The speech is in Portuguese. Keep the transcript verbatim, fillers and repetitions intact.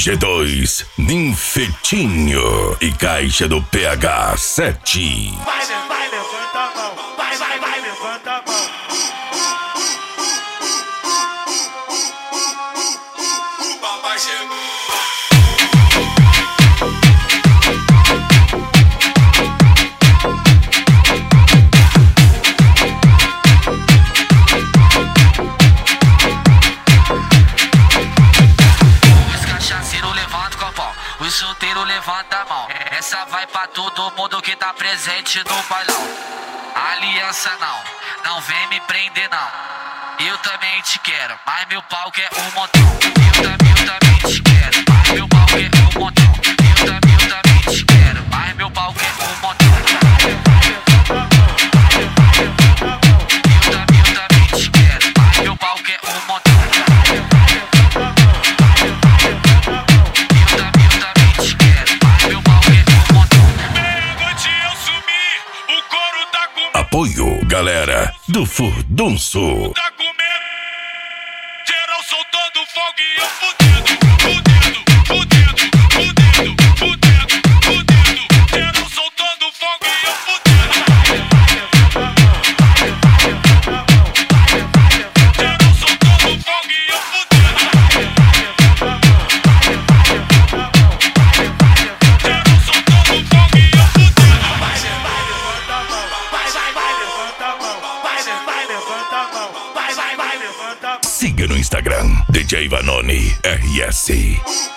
G dois, Ninfetinho e caixa do P H sete. Vai, vai, levanta a mão. Vai, vai, vai, levanta a mão. O papai chegou. O solteiro levanta a mão. Essa vai pra todo mundo que tá presente no bailão. Aliança não, não vem me prender não. Eu também te quero, mas meu pau quer um montão. Eu também, eu também te quero, mas meu pau quer um montão. Eu também, eu também te quero, mas meu pau quer um montão. Eu também, eu também te quero, mas meu pau quer um montão. Apoio, galera do Furdunço. Tá com medo? Geral soltando fogo e eu fudendo, fudendo, fudendo, fudendo, fudendo, fudendo. Geral soltando fogo e eu fudendo. Geral soltando fogo e eu fudendo. Geral soltando fogo e eu fudendo. Vai, vai, levanta a mão. Vai, vai, vai, levanta a mão. Vai, vai, levanta a mão. Vai, vai, vai, levanta a mão. Siga no Instagram, D J Vanoni R S.